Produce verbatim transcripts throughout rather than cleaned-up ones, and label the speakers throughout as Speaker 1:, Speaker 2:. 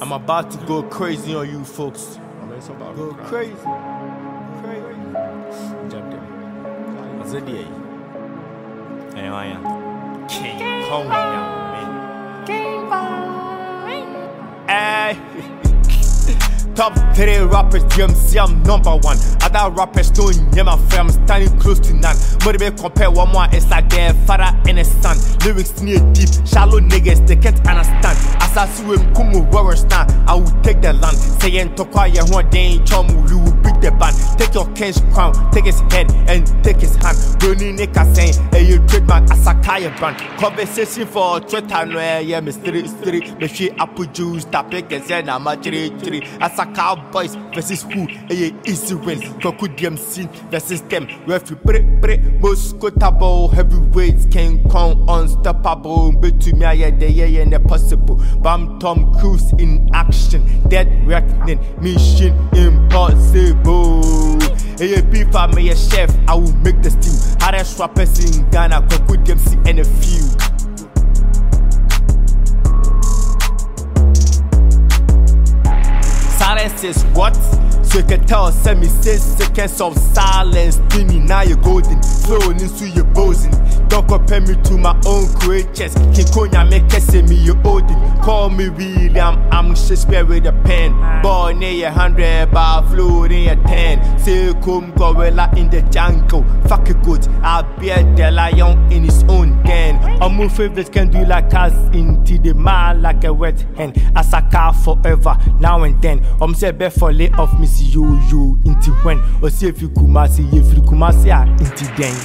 Speaker 1: I'm about to go crazy on you folks. Go crazy. Crazy. Jump there. What's it there? Hey, I am King Kong, man. King Kong. Hey. Top three rappers, G M C, I'm number one. Other rappers don't name my friend, I'm standing close to none. Motivate compare one more, it's like their father and a son. Lyrics near deep, shallow niggas, they can't understand. As I see him come where we stand, I will take the land. Saying to quiet one day in Chomu, you will beat the band. Take your king's crown, take his head and take his hand. Burning nigga saying, hey, you trademark as a Kaya brand. Conversation for Twitter, no, yeah, mystery, mystery. Me she apple juice, tap it, and say, I'm a three, three. As a Cowboys versus who, a easy win. Koku D M C versus them. Referee, break, break, most quotable. Heavyweights, King Kong, unstoppable. But to me, I yeah, they yeah, yeah, possible. Bam Tom Cruise in action. Dead reckoning, mission impossible. Hey, beef, I'm a chef, I will make the stew. Hardest rappers in Ghana, Koku D M C and a few. Silence is what? So you can tell semi six seconds of silence. Tini now you're golden, flowing into your bosom. Don't compare me to my own creatures. King Konya make say me you Odin. Call me William, I'm Shakespeare with a pen. Born in a hundred, but flew in a ten. Say come gorilla in the jungle. Fuck it good, I'll be the lion in his own den. All my favorites can do like us into the man like a wet hen. As I car forever, now and then. I'm say be for lay off me see you you into when. Or see if you kuma see if you kuma see ah into then.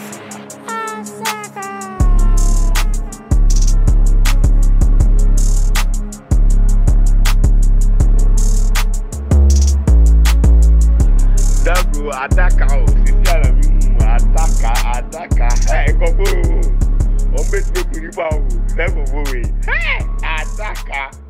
Speaker 2: Dago ataka o sisi ala mi mu ataka ataka hey koko o o bet me kuri ba o level we hey ataka.